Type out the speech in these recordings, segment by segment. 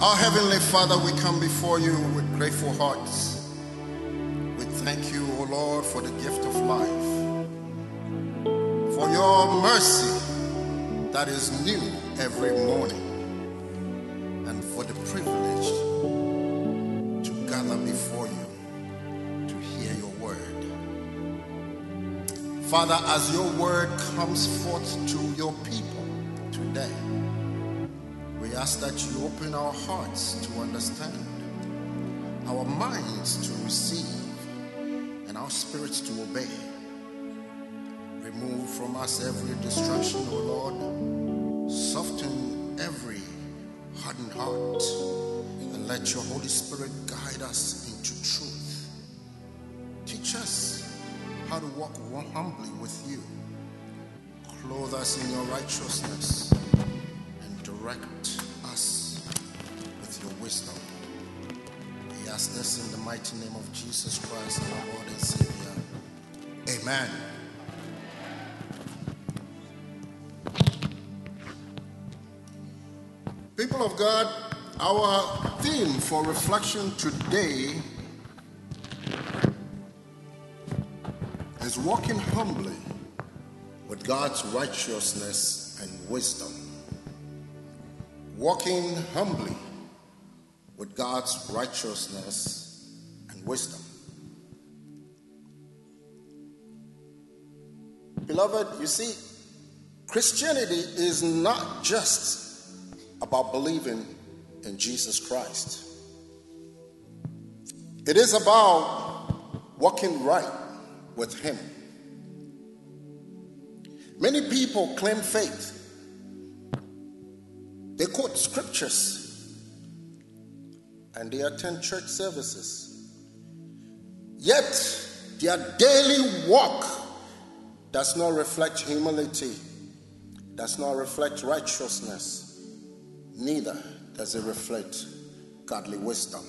Our Heavenly Father, we come before you with grateful hearts. We thank you, O Lord, for the gift of life, for your mercy that is new every morning, and for the privilege to gather before you to hear your word. Father, as your word comes forth to your people today, we ask that you open our hearts to understand, our minds to receive, and our spirits to obey. Remove from us every distraction, O Lord. Soften every hardened heart, and let your Holy Spirit guide us into truth. Teach us how to walk humbly with you. Clothe us in your righteousness and direct us with your wisdom. We ask this in the mighty name of Jesus Christ, our Lord and Savior. Amen. People of God, our theme for reflection today is walking humbly with God's righteousness and wisdom. Walking humbly with God's righteousness and wisdom. Beloved, you see, Christianity is not just about believing in Jesus Christ. It is about walking right with him. Many people claim faith. They quote scriptures and they attend church services. Yet their daily walk does not reflect humility, does not reflect righteousness. Neither does it reflect godly wisdom.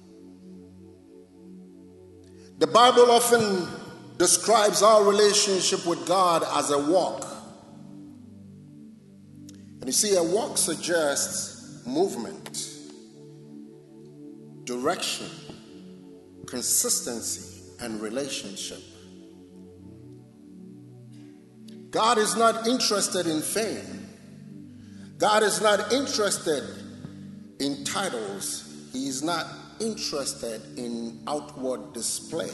The Bible often describes our relationship with God as a walk. And you see, a walk suggests movement, direction, consistency, and relationship. God is not interested in fame. God is not interested in titles. He is not interested in outward display.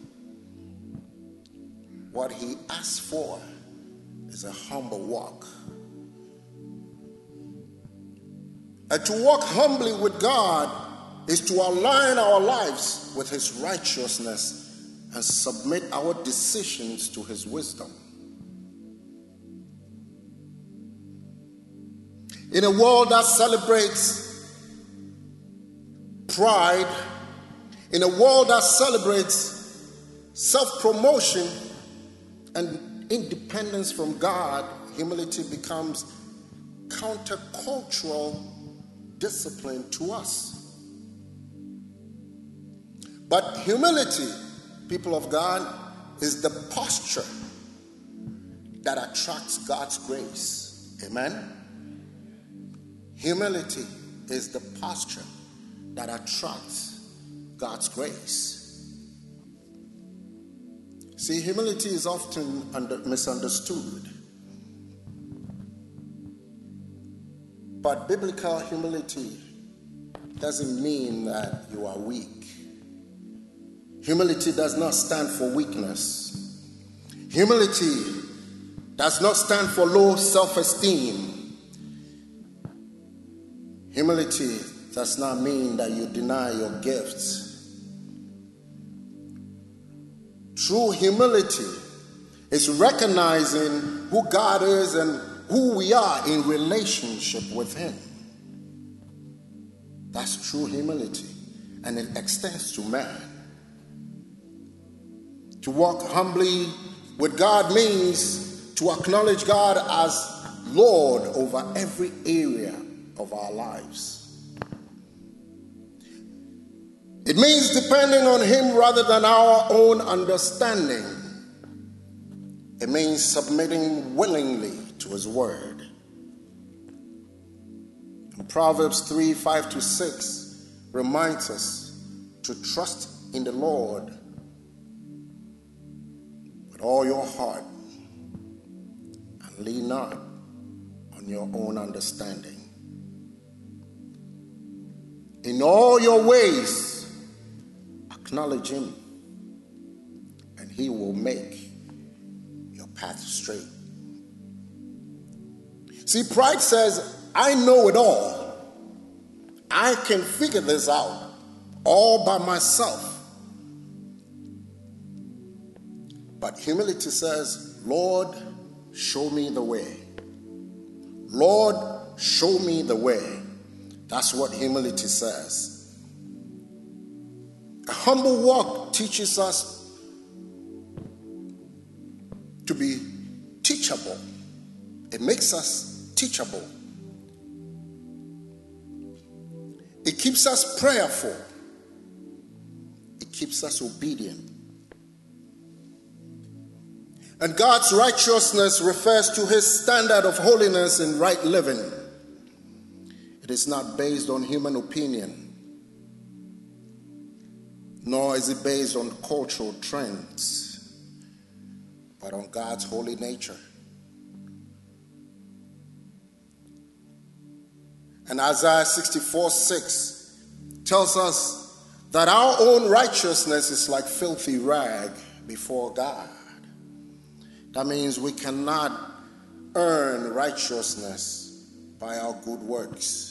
What he asks for is a humble walk. And to walk humbly with God is to align our lives with his righteousness and submit our decisions to his wisdom. In a world that celebrates pride, in a world that celebrates self-promotion and independence from God, humility becomes countercultural discipline to us. But humility, people of God, is the posture that attracts God's grace. Amen? Humility is the posture that attracts God's grace. See, humility is often misunderstood. But biblical humility doesn't mean that you are weak. Humility does not stand for weakness. Humility does not stand for low self-esteem. Humility does not mean that you deny your gifts. True humility is recognizing who God is and who we are in relationship with him. That's true humility, and it extends to man. To walk humbly with God means to acknowledge God as Lord over every area of our lives. It means depending on him rather than our own understanding. It means submitting willingly to his word. And Proverbs 3:5-6 reminds us to trust in the Lord with all your heart and lean not on your own understanding. In all your ways, acknowledge him, and he will make your path straight. See, pride says, I know it all. I can figure this out all by myself. But humility says, Lord, show me the way. Lord, show me the way. That's what humility says. A humble walk teaches us to be teachable. It makes us teachable. It keeps us prayerful. It keeps us obedient. And God's righteousness refers to his standard of holiness and right living. It is not based on human opinion, nor is it based on cultural trends, but on God's holy nature. And Isaiah 64:6 tells us that our own righteousness is like filthy rag before God. That means we cannot earn righteousness by our good works.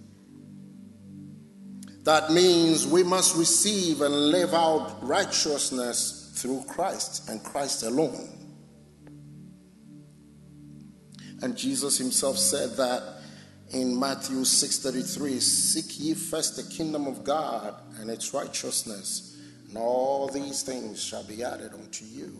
That means we must receive and live out righteousness through Christ and Christ alone. And Jesus himself said that in Matthew 6:33, seek ye first the kingdom of God and its righteousness, and all these things shall be added unto you.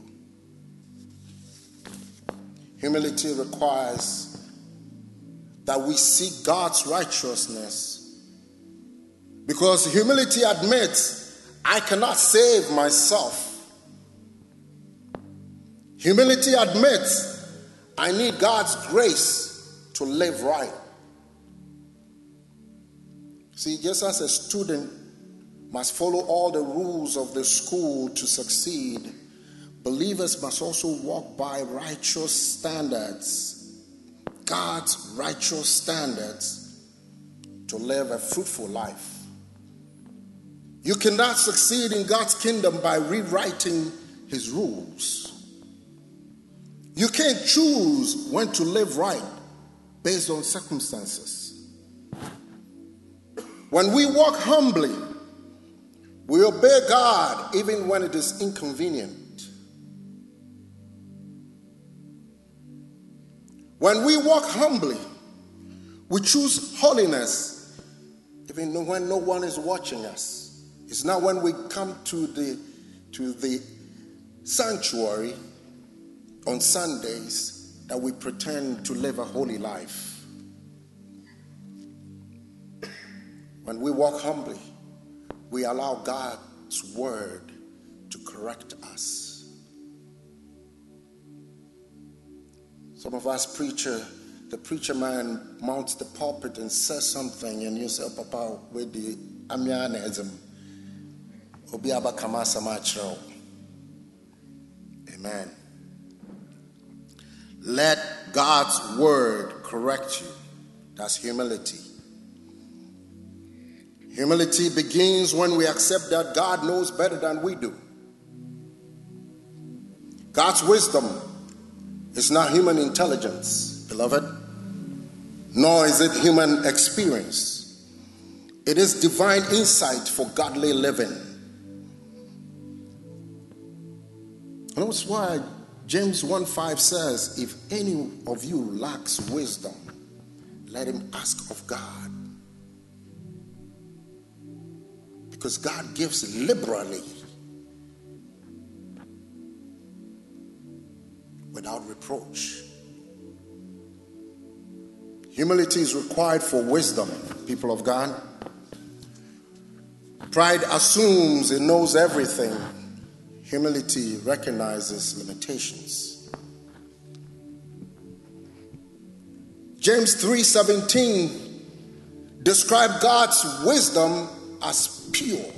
Humility requires that we seek God's righteousness, because humility admits I cannot save myself. Humility admits I need God's grace to live right. See, just as a student must follow all the rules of the school to succeed, believers must also walk by righteous standards, God's righteous standards, to live a fruitful life. You cannot succeed in God's kingdom by rewriting his rules. You can't choose when to live right based on circumstances. When we walk humbly, we obey God even when it is inconvenient. When we walk humbly, we choose holiness even when no one is watching us. It's not when we come to the sanctuary on Sundays that we pretend to live a holy life. When we walk humbly, we allow God's word to correct us. Some of us the preacher man mounts the pulpit and says something, and you say, oh, Papa, with the Amianism, Obiaba Kamasa Machro. Amen. Let God's word correct you. That's humility. Humility begins when we accept that God knows better than we do. God's wisdom is not human intelligence, beloved, nor is it human experience. It is divine insight for godly living. And that's why James 1:5 says, if any of you lacks wisdom, let him ask of God. Because God gives liberally, without reproach. Humility is required for wisdom, people of God. Pride assumes it knows everything. Humility recognizes limitations. James 3:17 describe God's wisdom as pure.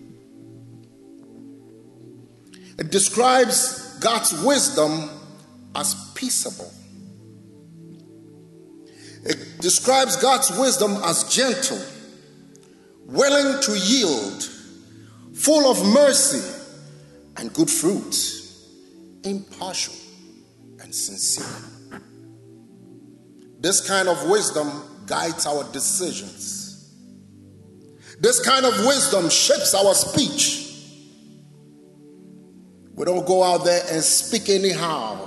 It describes God's wisdom as peaceable. It describes God's wisdom as gentle, willing to yield, full of mercy and good fruit, impartial and sincere. This kind of wisdom guides our decisions. This kind of wisdom shapes our speech. We don't go out there and speak anyhow,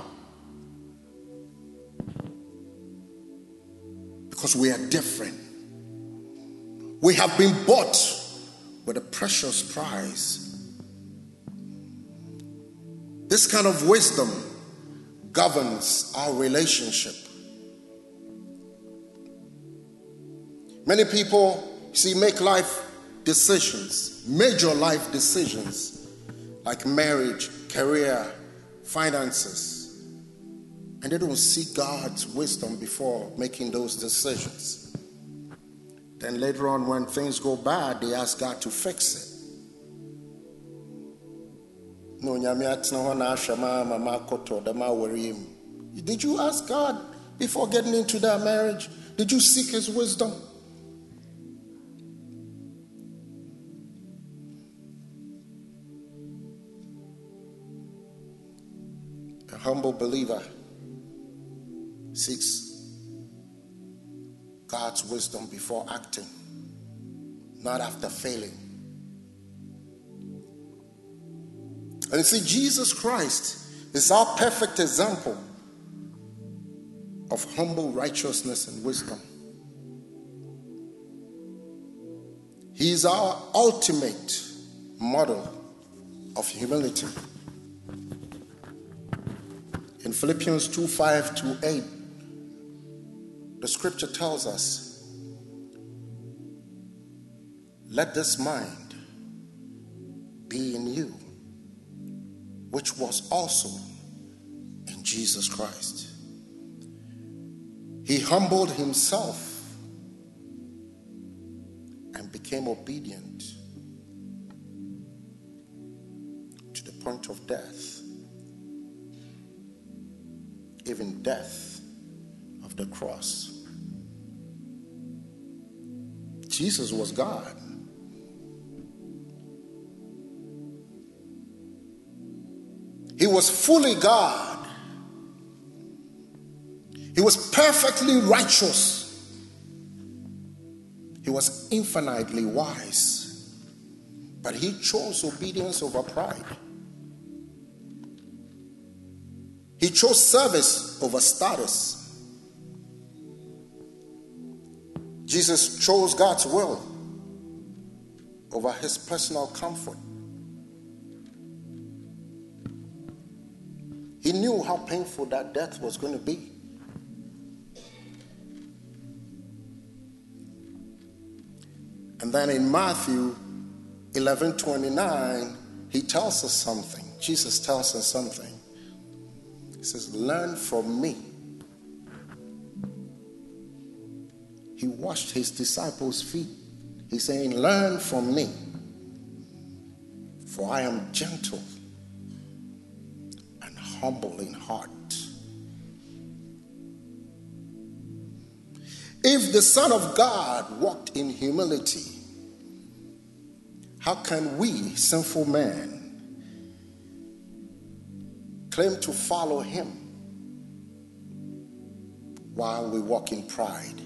because we are different. We have been bought with a precious price. This kind of wisdom governs our relationship. Many people, make life decisions, major life decisions, like marriage, career, finances, and they don't seek God's wisdom before making those decisions. Then later on, when things go bad, they ask God to fix it. Did you ask God before getting into that marriage? Did you seek his wisdom? A humble believer seeks God's wisdom before acting, not after failing. And you see, Jesus Christ is our perfect example of humble righteousness and wisdom. He is our ultimate model of humility. In Philippians 2:5-8, the scripture tells us, let this mind be in you, which was also in Jesus Christ. He humbled himself and became obedient to the point of death, even death of the cross. Jesus was God. He was fully God. He was perfectly righteous. He was infinitely wise. But he chose obedience over pride. He chose service over status. Jesus chose God's will over his personal comfort. He knew how painful that death was going to be. And then in Matthew 11:29, he tells us something. Jesus tells us something. He says, learn from me. He washed his disciples' feet. He's saying, learn from me, for I am gentle and humble in heart. If the Son of God walked in humility, how can we, sinful men, claim to follow him while we walk in pride?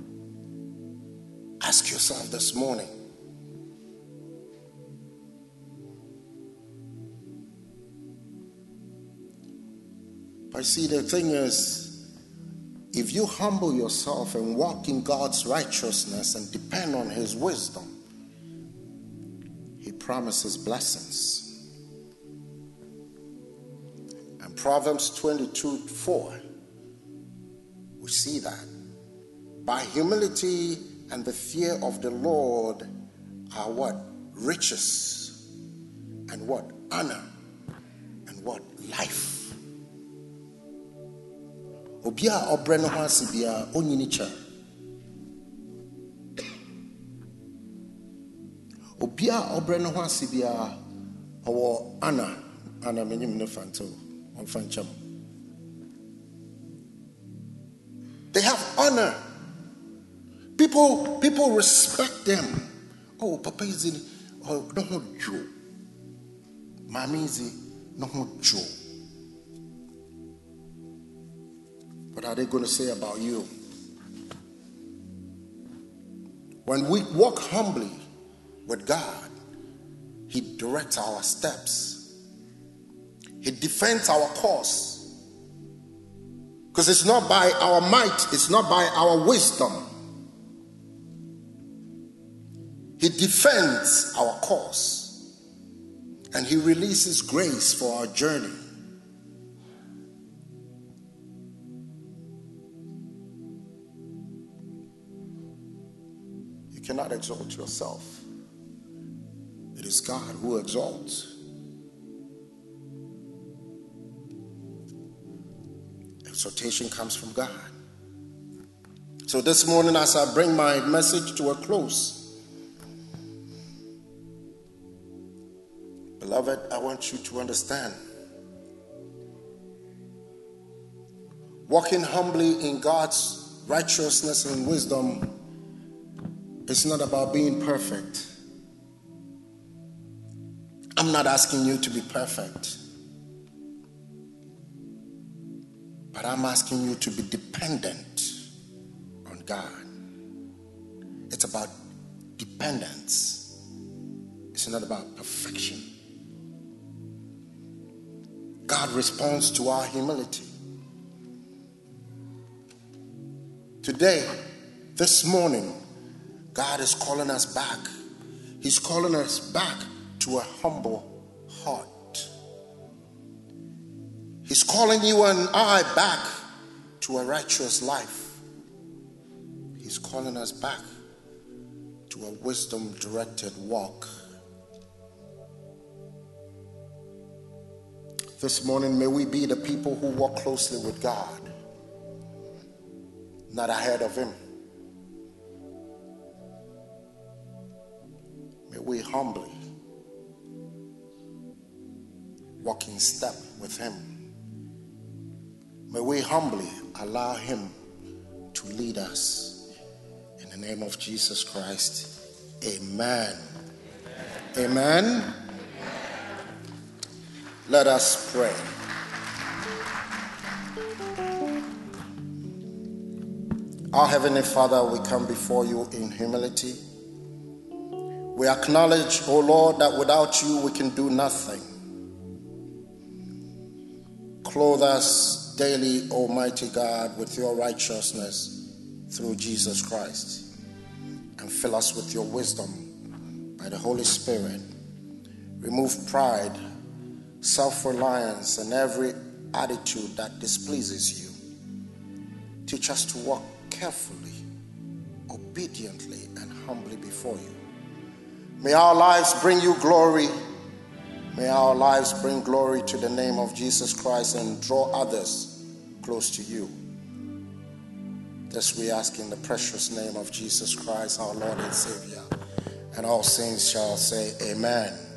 Ask yourself this morning. But see, the thing is, if you humble yourself and walk in God's righteousness and depend on his wisdom, he promises blessings. And Proverbs 22:4, we see that. By humility and the fear of the Lord are what? Riches. And what? Honor. And what? Life. Obia obreno hasibia onyinicha. Obia obreno ho asibia owo ana menyim ne fanto on fancham. They have honor. People respect them. Oh, Papa is in no ho Joe. Mami is no ho Joe. What are they going to say about you? When we walk humbly with God, He directs our steps. He defends our cause. Because it's not by our might, it's not by our wisdom. He defends our cause. And He releases grace for our journey. You cannot exalt yourself. It is God who exalts. Exhortation comes from God. So this morning, as I bring my message to a close, beloved, I want you to understand. Walking humbly in God's righteousness and wisdom is not about being perfect. I'm not asking you to be perfect. But I'm asking you to be dependent on God. It's about dependence. It's not about perfection. God responds to our humility. Today, this morning, God is calling us back. He's calling us back to a humble heart. He's calling you and I back to a righteous life. He's calling us back to a wisdom-directed walk. This morning, may we be the people who walk closely with God, not ahead of Him. May we humbly walk in step with Him. May we humbly allow Him to lead us. In the name of Jesus Christ, amen. Amen. Amen. Let us pray. Our Heavenly Father, we come before you in humility. We acknowledge, O Lord, that without you we can do nothing. Clothe us daily, Almighty God, with your righteousness through Jesus Christ, and fill us with your wisdom by the Holy Spirit. Remove pride, self-reliance, and every attitude that displeases you. Teach us to walk carefully, obediently, and humbly before you. May our lives bring you glory. May our lives bring glory to the name of Jesus Christ and draw others close to you. This we ask in the precious name of Jesus Christ, our Lord and Savior. And all saints shall say amen.